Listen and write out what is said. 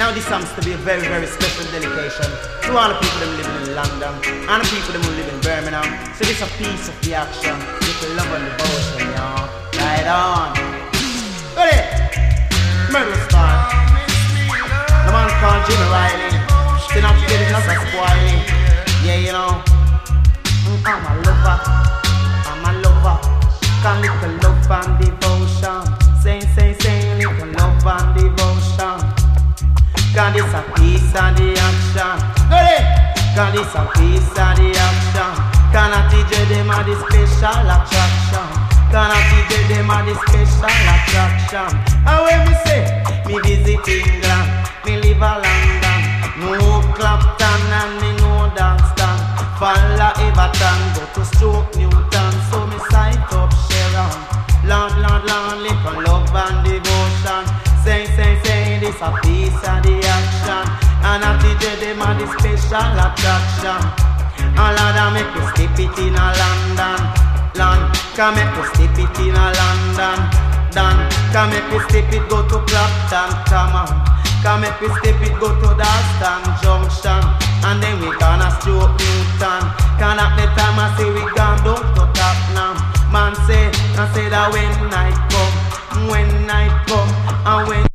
Now this seems to be a very, very special dedication to all the people that living in London and the people that live in Birmingham. So this is a piece of the action with the love and devotion, y'all. Right on. Ready? Murder Star. The man called Jimmy Riley. Still not forgetting us as spoiling. Yeah, you know. I'm a lover. I'm a lover. Can little love and devotion. Sing, little love and devotion. Cause this a piece of the action. Ready? Cause this a piece of the action. Can I teach them a the special attraction? Can I teach them a the special attraction? And when me say, me visit England, me live a London, no Clapton and me no Danston. Follow Everton, go to Stoke Newton, so me sight up Sharon. Lord, Lord, Lord, little love and devotion. Say, this a piece of the action. And I teach them a the special attraction. And Lord, I make you skip it in a London. Land, come make you skip it in a London. Dan, come make you skip it, go to Clapton, come on. Come make you skip it, go to Dalston Junction. And then we gonna Stoke Newton. Can at the time I say we gone down to Tottenham. Man say, I say that when night come, and when